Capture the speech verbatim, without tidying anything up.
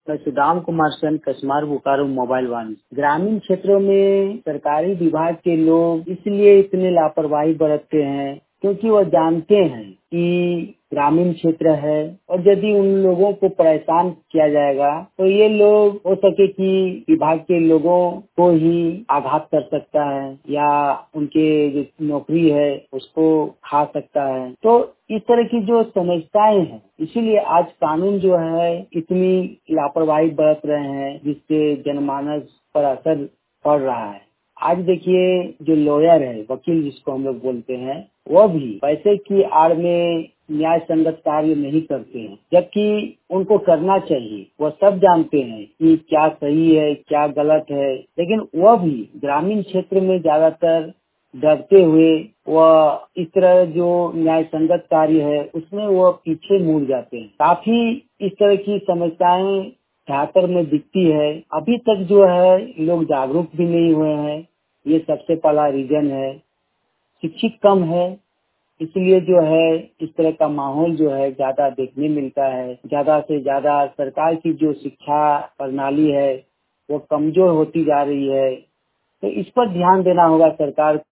मैं सुदाम कुमार सन कसमार बोकारो मोबाइल वाणी। ग्रामीण क्षेत्रों में सरकारी विभाग के लोग इसलिए इतने लापरवाही बरतते हैं क्योंकि वो जानते हैं कि ग्रामीण क्षेत्र है और यदि उन लोगों को परेशान किया जाएगा तो ये लोग हो सके कि विभाग के लोगों को ही आघात कर सकता है या उनके जो नौकरी है उसको खा सकता है। तो इस तरह की जो समस्याएं हैं, इसीलिए आज कानून जो है इतनी लापरवाही बरत रहे हैं जिससे जनमानस पर असर पड़ रहा है। आज देखिए जो लॉयर है, वकील जिसको हम लोग बोलते हैं, वह भी पैसे की आड़ में न्याय संगत कार्य नहीं करते हैं, जबकि उनको करना चाहिए। वह सब जानते हैं कि क्या सही है क्या गलत है, लेकिन वह भी ग्रामीण क्षेत्र में ज्यादातर डरते हुए वह इस तरह जो न्याय संगत कार्य है उसमें वह पीछे मुड़ जाते हैं। काफी इस तरह की समस्याएं झातर में दिखती है। अभी तक जो है लोग जागरूक भी नहीं हुए हैं, ये सबसे पहला रीजन है। शिक्षित कम है, इसलिए जो है इस तरह का माहौल जो है ज्यादा देखने मिलता है। ज्यादा से ज्यादा सरकार की जो शिक्षा प्रणाली है वो कमजोर होती जा रही है, तो इस पर ध्यान देना होगा सरकार